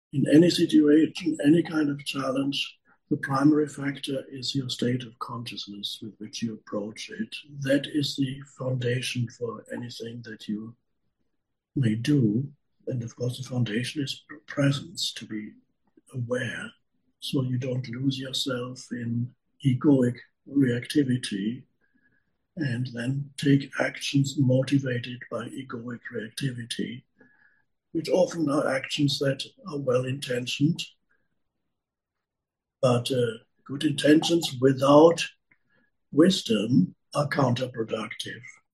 In any situation, any kind of challenge, the primary factor is your state of consciousness with which you approach it. That is the foundation for anything that you may do. And of course, the foundation is presence, to be aware, so you don't lose yourself in egoic reactivity and then take actions motivated by egoic reactivity, which often are actions that are well intentioned, but good intentions without wisdom are counterproductive.